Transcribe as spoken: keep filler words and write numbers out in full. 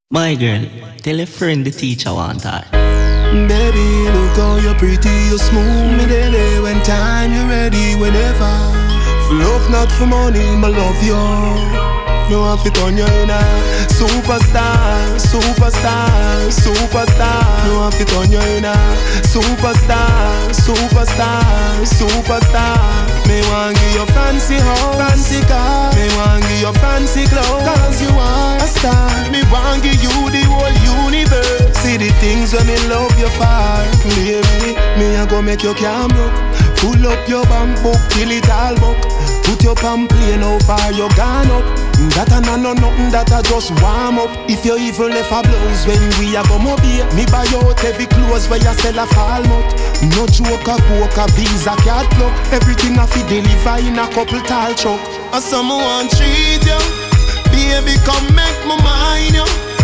My girl, tell a friend the teacher want her. Baby, look how you're pretty, you're smooth. Me there, there when time you're ready, whenever. For love, not for money, my love you. Me want to turn you in a superstar, superstar, superstar. Me want to turn you in a superstar, superstar, superstar. Me want give you fancy house, fancy car. Me want give you fancy clothes, cause you are a star. Me want give you the whole universe. See the things when me love you for. Baby, me a go make you calm broke. Pull up your bank book, till it all book. Put your pump plane how far you gone up. That a no no nothing, that a just warm up. If you even left a blouse when we a go mobile, me buy out heavy clothes where you sell a fall mouth. No joke a coke a visa card plug. Everything a fi deliver in a couple tall truck. And someone treat you, baby come make my mind you.